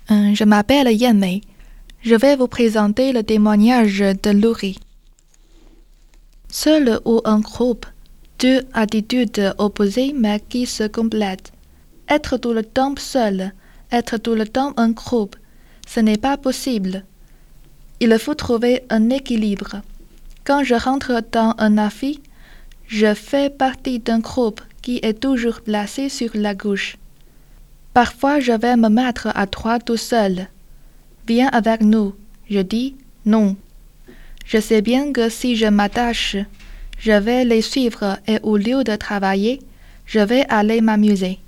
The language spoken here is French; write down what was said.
Je m'appelle Yanmei. Je vais vous présenter le témoignage de Luri. Seul ou en groupe, deux attitudes opposées mais qui se complètent. Être tout le temps seul, être tout le temps en groupe, ce n'est pas possible. Il faut trouver un équilibre. Quand je rentre dans un amphi, je fais partie d'un groupe qui est toujours placé sur la gauche. Parfois, je vais me mettre à droite tout seul. Viens avec nous. Je dis non. Je sais bien que si je m'attache, je vais les suivre et au lieu de travailler, je vais aller m'amuser.